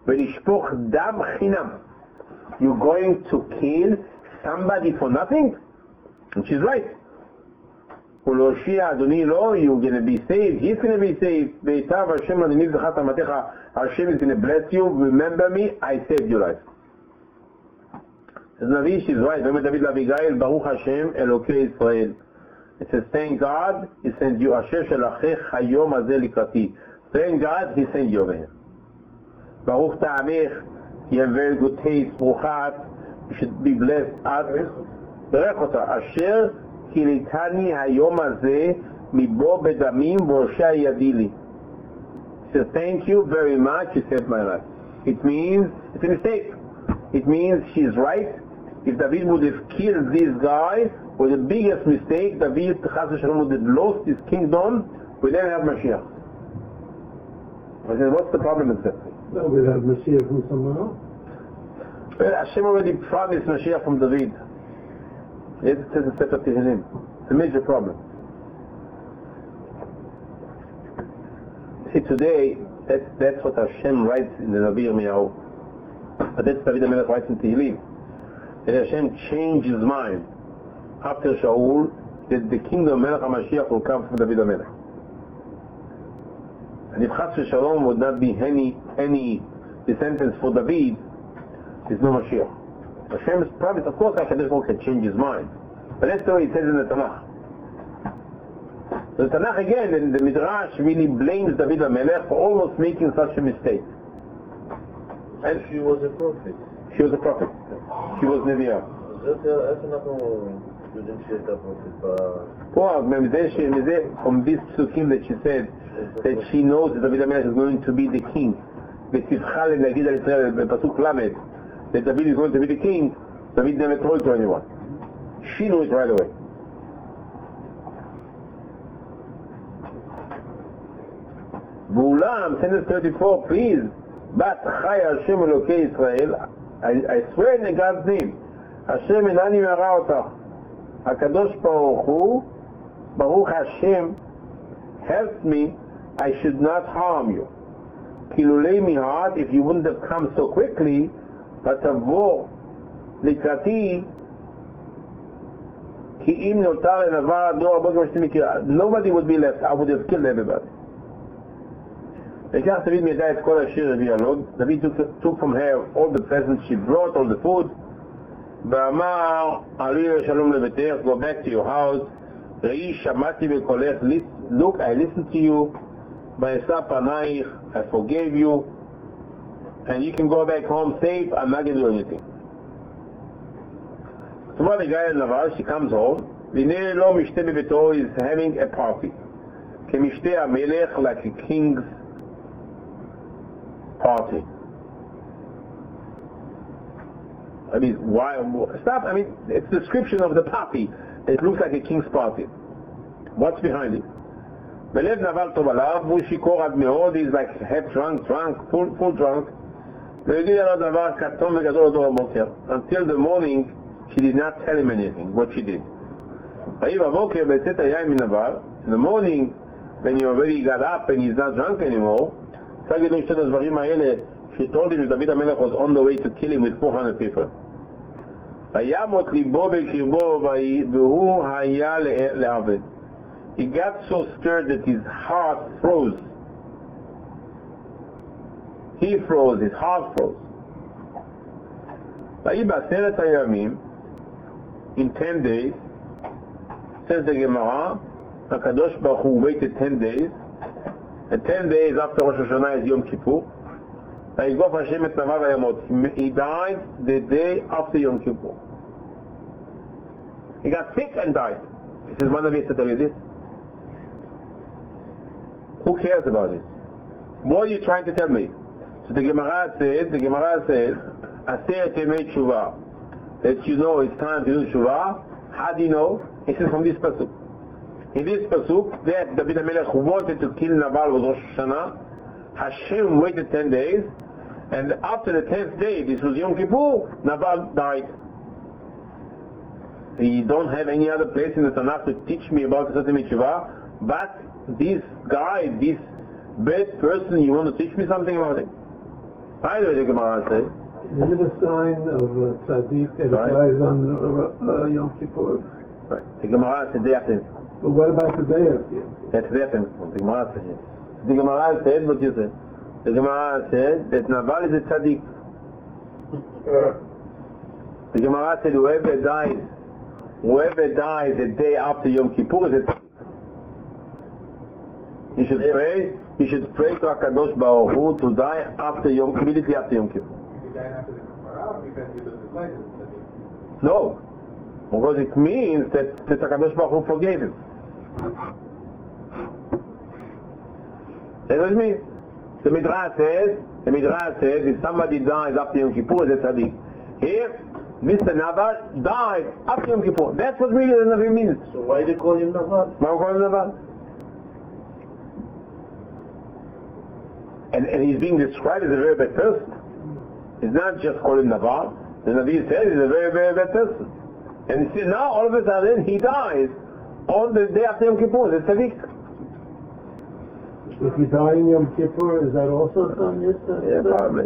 You're going to kill somebody for nothing? And she's right. You're going to be saved. He's going to be saved. Hashem is going to bless you. Remember me, I saved your life. As Navi, she's right. David Abigail, Baruch Hashem, Elokei Israel. It says, thank God, He sent you. Asher shelachech hayom hazeh likrati. Thank God, He sent you over here. Baruch ta'amech, you have very good taste. Bruchat, you should be blessed. Berech ota. Asher kilitani hayom hazeh mibo bedamim v'osha yadili. He says, thank you very much, you saved my life. It means, it's a mistake. It means she's right. If David would have killed this guy, was the biggest mistake. David would have lost his kingdom. We then have Mashiach. I said, what's the problem with that? No, we'll have Mashiach from somewhere else. Well, Hashem already promised Mashiach from David. It says in Sefer Tehillim. It's a major problem. See, today, that's what Hashem writes in the Navi Yirmiyahu. But that's David HaMelech writes in Tehillim. That Hashem changed his mind after Shaul, that the kingdom of Melech HaMashiach will come from David HaMelech. And if Chas v'Shalom would not be any the sentence for David, is no Mashiach. Hashem's promise, of course, HaKadosh Baruch Hu can change his mind. But that's the way it says in the Tanakh. The Tanakh again, and the Midrash really blames David HaMelech for almost making such a mistake. And she was a prophet. She was a prophet. She was Nevi'ah. איך אנחנו יודעים שהייתה פרופט? פה, from these psukim that she said, that she knows that David HaMelech is going to be the king. ותבחר להגיד על ישראל בפסוק למד, that David is going to be the king, David never told to anyone. She knew it right away. ואולם, sentence 34, please, בת חי השם אלוקי ישראל, I swear in God's name, השם אינני מראה אותך. הקדוש ברוך הוא, ברוך השם, helps me, I should not harm you. kilulei mihad, if you wouldn't have come so quickly, ותבוא לקראתי, כי אם נותר לנבר הדור הבוקר שאתם מכירים, nobody would be left, I would have killed everybody. וכך דוד מידע את כל השיר הביא הלוד, דוד took from her all the presents she brought, all the food, ואמר, עלי לשלום לביתך, go back to your house, ראי שמעתי בקולך, look, I listened to you, ואשא פנייך, I forgave you, and you can go back home safe, I'm not going to do anything. So the guy in Naval, she comes home, והנה לא משתה בביתו, is having a party, כמשתה המלך, like a king's party. I mean, why? Stop. I mean, it's a description of the party. It looks like a king's party. What's behind it? בלב נבל טוב עליו, והוא שיכור עד מאוד, he's like half drunk, full drunk. והגיד עליו דבר קטון וגדול לדור הבוקר. Until the morning, she did not tell him anything, what she did. ויהי בבוקר בצאת היין מנבל, in the morning, when he already got up and he's not drunk anymore, תגיד לו שתי הדברים האלה, she told him that David HaMelech was on the way to kill him with 400 people. וימות ליבו בקרבו, והוא היה לעבד. He got so scared that his heart froze. He froze, his heart froze. ויהי בעשרת הימים, in 10 days, says the Gemara, הקדוש ברוך הוא waited 10 days, and 10 days after Rosh Hashanah is Yom Kippur, ויגוף השם את נבל וימות. He died the day after Yom Kippur. He got sick and died. He says, one of you said, tell you this? Who cares about it? What are you trying to tell me? So the Gemara says, Aseret Yemei Tshuva, that you know it's time to do Tshuva. How do you know? He says from this pasuk. In this pasuk, that David HaMelech wanted to kill Nabal was Rosh Hashanah. Hashem waited 10 days, and after the 10th day, this was Yom Kippur, Nabal died. You don't have any other place in the Tanakh to teach me about the Aseret Yemei Tshuva, but this guy, this bad person, you want to teach me something about it? By the way, the Gemara says, is it a sign of tzaddik that dies on Yom Kippur? Right. The Gemara said day after. But what about the day after? That's the day after. The Gemara said. The Gemara said what you said. The Gemara said that Nabal is a tzaddik. The Gemara said whoever dies the day after Yom Kippur is a tzaddik. You should pray to HaKadosh Baruch Hu to die immediately after Yom Kippur. No, because it means that HaKadosh Baruch Hu forgave him. That's what it means. The Midrash says if somebody dies after Yom Kippur, it's a tzaddik. Here, Mr. Nabal died after Yom Kippur. That's what really the Navi means. So why they call him Nabal? Why call him Nabal? And he's being described as a very bad person. It's not just called him Nabal. The Navi says he's a very, very bad person. And you see, now all of a sudden he dies on the day after Yom Kippur. It's tzaddik. If you die in Yom Kippur, is that also done? Yes, yeah, probably.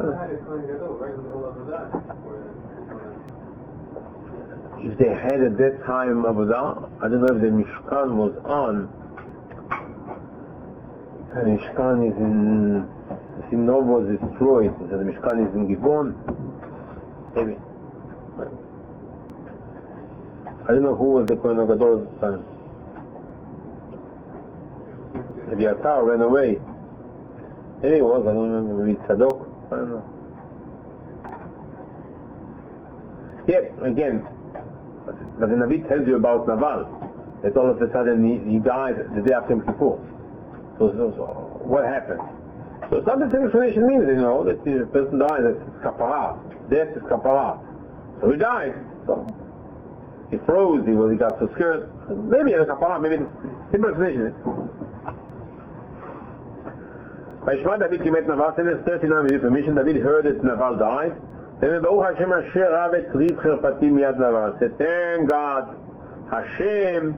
If they had at that time Avodah, I don't know if the Mishkan was on. The Mishkan is in see, Nov was destroyed, so the Mishkan is in Givon. Maybe. I don't know who was the Kohen Gadol at the time. Maybe Atar ran away. Maybe it was, I don't remember, maybe Tzadok, I don't know. Yeah, again, but the Navi tells you about Naval, that all of a sudden he died the day after Yom Kippur. So what happened? So some explanation means, that the person died, that's kapara. Death is kapara. So he died. So he froze, he got so scared. Maybe a kapara, maybe the simple explanation. Vayishma David ki met Naval, 39 with permission, David heard that Naval died. Then Baruch Hashem Asher Rav et Riv Cherpatim Yad Naval. Said, thank God, Hashem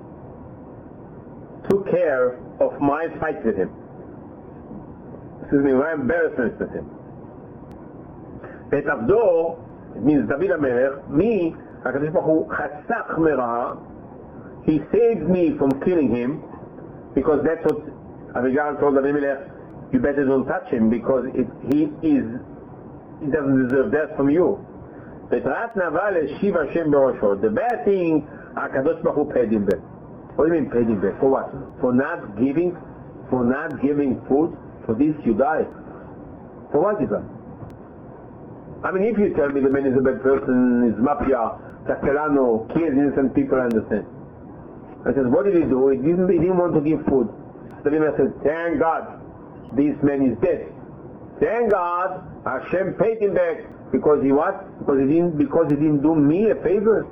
took care of my fight with him. Excuse me, my embarrassment with him. Vet Avdo, it means David HaMelech, me, HaKadosh Baruch Hu, Chatzach Merah, he saved me from killing him, because that's what Abigail told David HaMelech, you better don't touch him, because he doesn't deserve death from you. Vet Naval Shiv Hashem Berosho. The bad thing, HaKadosh Baruch Hu paid him back. What do you mean paid him back? For what? For not giving food? For this you die. For what is that? I mean, if you tell me the man is a bad person, is mafia, Castellano, kills innocent people, I understand. I said, what did he do? He didn't want to give food. So the man said, thank God, this man is dead. Thank God, Hashem paid him back. Because he what? Because he didn't do me a favor.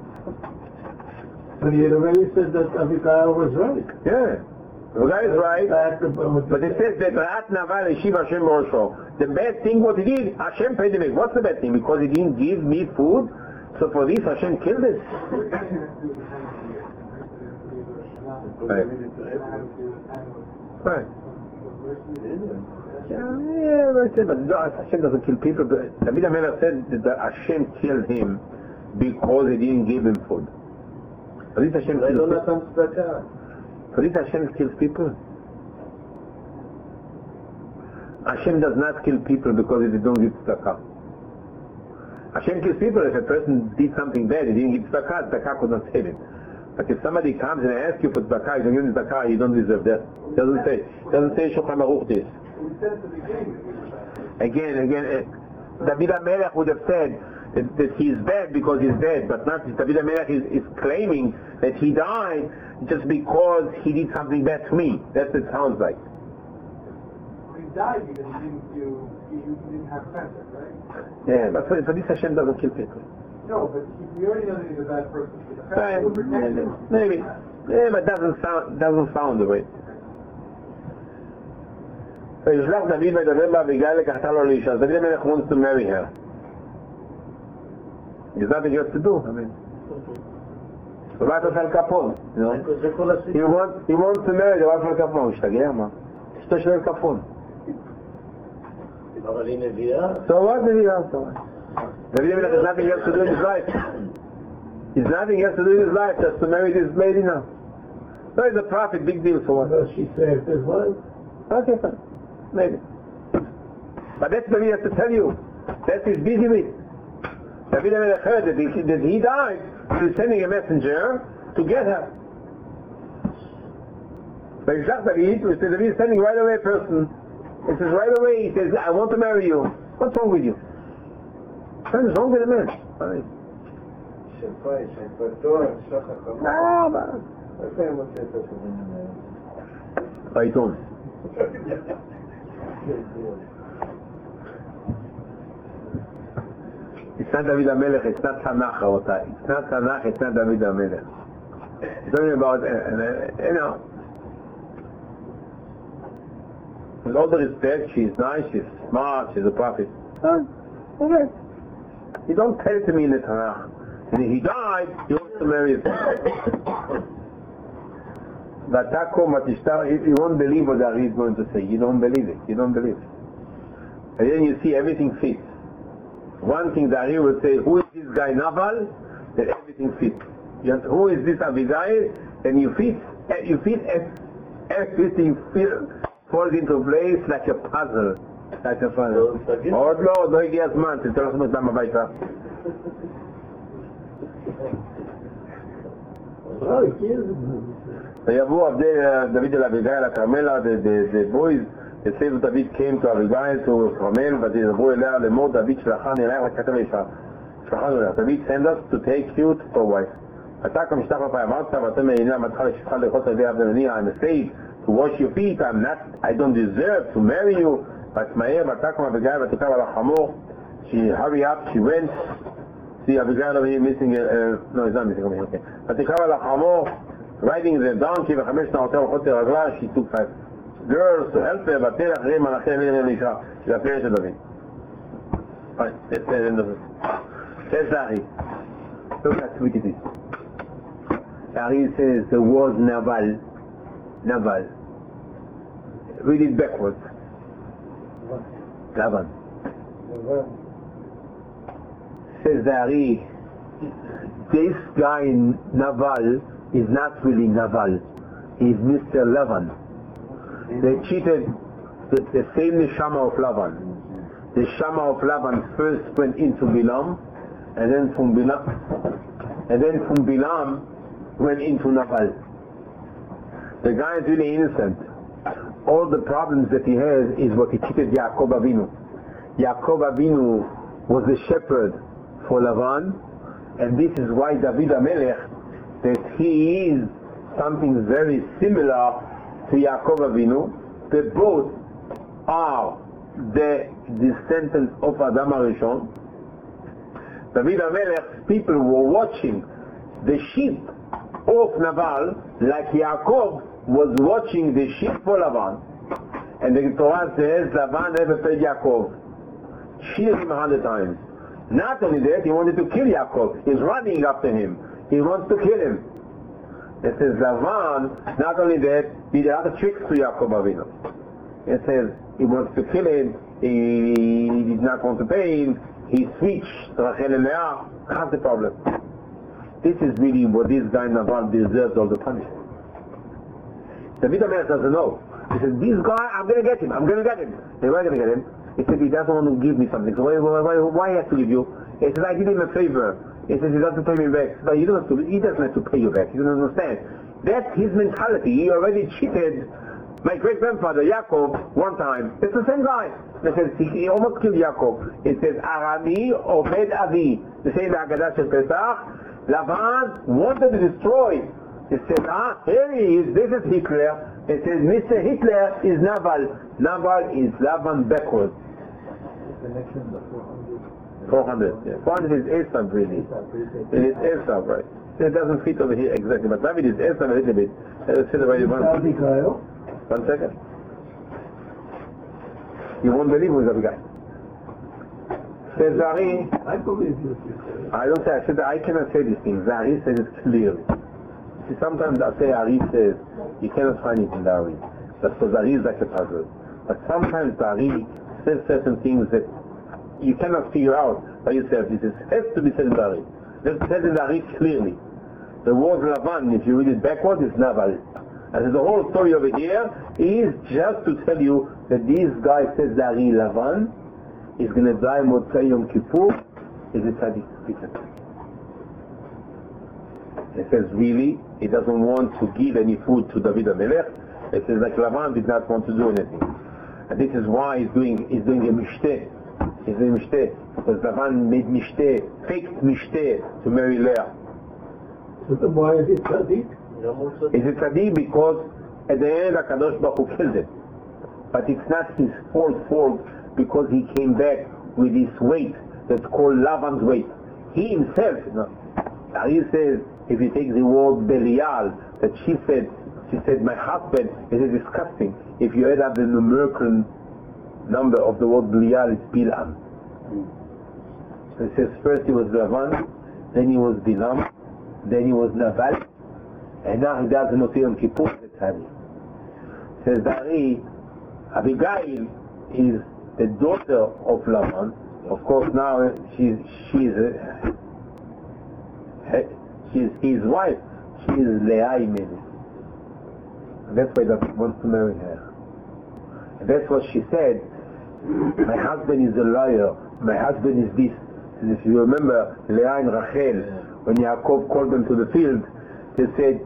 But he had already said that Abigail was right. Yeah. Abigail is right. But it says that Rat Naval Yeshiv Hashem Rosho. The bad thing what he did, Hashem paid him back. What's the bad thing? Because he didn't give me food? So for this Hashem killed us. Right. Yeah, I said, but Hashem doesn't kill people. But David HaMelech said that Hashem killed him because he didn't give him food. For this Hashem kills people. For this Hashem kills people. Hashem does not kill people because they don't give tzedakah. Hashem kills people if a person did something bad, he didn't give tzedakah, tzedakah could not save him. But if somebody comes and asks you for tzedakah, you don't give him tzedakah, you don't deserve that. It doesn't say Shulchan Aruch this. Again, David HaMelech would have said that he's bad because he's dead, but not David HaMelech is claiming that he died just because he did something bad to me. That's what it sounds like. He died because he didn't have cancer, right? Yeah, but for this Hashem doesn't kill people. No, but we already know that he's a bad person. Maybe. Yeah, but doesn't sound the way. וישלח דוד וידבר באביגיל לקחתה לו לאישה. אז דוד המלך wants to marry her. There's nothing else to do. I mean, wife of Al Capone, you know. He wants to marry the wife of Al Capone. הוא השתגע, מה? אשתו של אל קפון. אבל היא נביאה? So what נביאה? דוד המלך has nothing else to do in his life. There's nothing else to do in his life just to marry this lady now. So he's a prophet, big deal for what? Does she saved his life? Okay, fine. Maybe. But that's what he has to tell you. That's he's busy with. David HaMelech heard that he died. He's sending a messenger to get her. So David is sending right away a person. He says right away, he says, I want to marry you. What's wrong with you? What is wrong with the man? בעיתון. It's not David HaMelech, it's not Tanakh, רבותיי. It's not Tanakh, it's not David HaMelech. It's talking about, with all the respect, she's nice, she's smart, she's a prophet. Okay. You don't tell it to me in the Tanakh. And if he died, he wants to marry his you won't believe what the Ari is going to say. You don't believe it. You don't believe it. And then you see everything fits. One thing the Ari will say, who is this guy Naval? Then everything fits. Who is this Abigail? And you fit everything falls into place like a puzzle. Like a puzzle. לא מסתכל? עוד לא, עוד לא הגיע הזמן, תתן לכם אותם הביתה. ויבואו עבדי דוד אל אביגיל לכרמלה, the boys, the slave of David came to Abigail to Carmel, וידברו אליה לאמור דוד שלחה נראה רק כתב אישה. שלחנו אליה, דוד send us to take you to wife. אתה כמשתח לפי אמרת, ואתה מעינה מתך לשפחה לראות על ידי אבדני, I'm a slave to wash your feet, I don't deserve to marry you. ותמהר, ותקם אביגיל ותקב על החמור. She hurry up, she went. See, Abigail over here missing, no, it's not missing over here, okay. ותקב על החמור, riding the donkey, וחמש נעותיה הולכות לרגלה, she took 5 girls to help her, ותלך אחרים מלאכי אליהם לאישה. זה הפרש של דוד. Fine, that's the end of it. Says Zari. Look how sweet it is. Zari says the word Naval. Naval. Read it backwards. Lavan. Says Zari, this guy Naval is not really Naval. He's Mr. Lavan. They cheated the same Neshama of Lavan. The Shama of Lavan first went into Bilam, and then from Bilam went into Naval. The guy is really innocent. All the problems that he has is what he cheated Yaakov Avinu. Yaakov Avinu was the shepherd for Lavan, and this is why David HaMelech, that he is something very similar to Yaakov Avinu. They both are the descendants of Adam HaRishon. David HaMelech's people were watching the sheep of Naval like Yaakov was watching the sheep for Lavan. And the Torah says Lavan never paid Yaakov. Cheered him 100 times. Not only that, he wanted to kill Yaakov. He's running after him. He wants to kill him. It says Lavan, not only that, he did other tricks to Yaakov Avinu. It says he wants to kill him, he did not want to pay him, he switched Rachel and Leah. That's the problem. This is really what this guy Naval deserves all the punishment. David HaMelech doesn't know. He says, this guy, I'm going to get him. And why are you going to get him? He said, he doesn't want to give me something. So why he has to give you? He says, I did him a favor. He says, he doesn't pay me back. But he doesn't have to pay you back. You don't understand. That's his mentality. He already cheated my great-grandfather, Yaakov, one time. It's the same guy. It says, he almost killed Yaakov. It says, Arami Oved Avi. The same Haggadah Shel Pesach. Lavan wanted to destroy. It says, here he is. This is Hitler. It says, Mr. Hitler is Naval. Naval is Lavan backwards. 400. Yeah. 400 is Esav, really. It is Esav, right? It doesn't fit over here exactly, but David is Esav a little bit. Let's see the way you want. 1 second. You won't believe who's that guy. Says Zari. I believe you. I don't say, I said I cannot say these things. Zari says it clearly. See, sometimes I say Ari says, you cannot find it in the Ari. That's because Ari is like a puzzle. But sometimes Ari says certain things that you cannot figure out by yourself. This has to be said in the Ari. It's said in the Ari clearly. The word Lavan, if you read it backwards, is Naval. And the whole story over here is just to tell you that this guy says the Ari Lavan is going to die Motzei Yom Kippur, is a tzaddik. It says really, he doesn't want to give any food to David HaMelech. It says like Lavan did not want to do anything. And this is why he's doing a mishteh. He's doing mishteh. Because Lavan made mishteh, faked mishteh to marry Leah. So then why is it tzaddik? Is it tzaddik because at the end HaKadosh Baruch Hu killed him. But it's not his fault because he came back with this weight that's called Lavan's weight. He himself, Ari says, if you take the word Belial, that she said, my husband, it is disgusting. If you add up the numerical number of the word Belial, it's Bilam. So it says first he was Lavan, then he was Bilam, then he was Naval, and now he does Motzei Yom Kippur. Says Dari, Abigail is the daughter of Lavan. Of course now she's his wife. She is Leah Imenu. That's why he wants to marry her. That's what she said. My husband is a liar. My husband is this. And if you remember, Leah and Rachel, when Yaakov called them to the field, they said,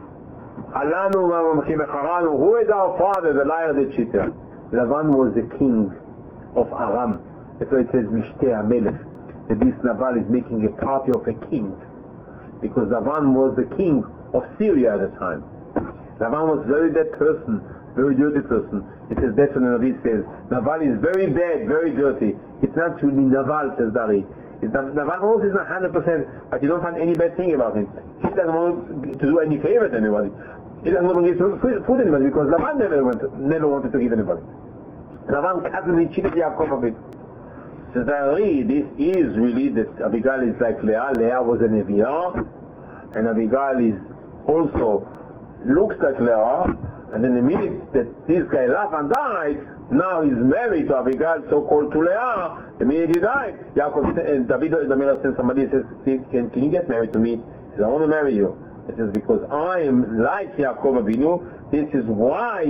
Alanu ma'amachim, who is our father, the liar, the cheater? Lavan was the king of Aram. That's why it says Mishteh HaMelech, that this Nabal is making a party of a king. Because Lavan was the king of Syria at the time. Lavan was very bad person, very dirty person. It says that's what the Navi says. Naval is very bad, very dirty. It's not really Naval, says Dari. Naval also is not 100%, but you don't find any bad thing about him. He doesn't want to do any favor to anybody. He doesn't want to give food to anybody because Lavan never wanted to give anybody. Lavan constantly cheated Yaakov a bit. Says Dari, this is really that Abigail is like Leah. Leah was a Neviah, and Abigail is also looks like Leah. And then the minute that this guy Lavan died, now he's married to Abigail, so-called to Leah. The minute he died, Yaakov and David the Miller sends somebody says, can you get married to me? He says, I want to marry you. He says, because I am like Yaakov Avinu. This is why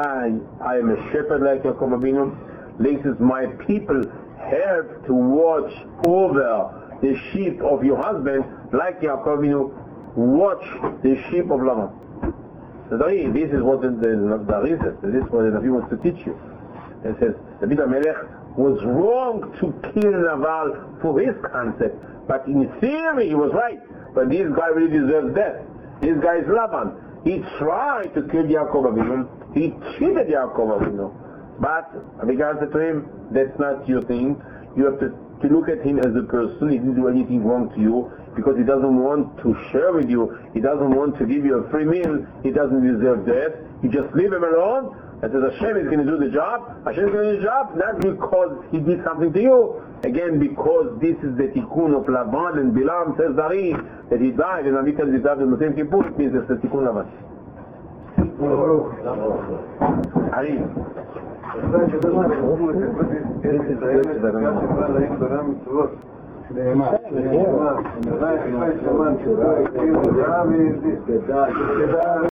I am a shepherd like Yaakov Avinu. This is my people have to watch over the sheep of your husband like Yaakov Avinu watch the sheep of Lavan. So this is what the Dari says. This is what the Navi wants to teach you. It says David HaMelech was wrong to kill Naval for his concept, but in theory he was right. But this guy really deserves death. This guy is Lavan. He tried to kill Yaakov Avinu. He cheated Yaakov Avinu. But Abigail said to him, that's not your thing. You have to look at him as a person. He didn't do anything wrong to you because he doesn't want to share with you. He doesn't want to give you a free meal. He doesn't deserve death. You just leave him alone. And says Hashem is going to do the job. Hashem is going to do the job not because he did something to you. Again, because this is the tikkun of Lavan and Bilam, says Dari, that he died, and Navi tells he died in the same Kippur, it means it's the tikkun Lavan. Ari. נאמר.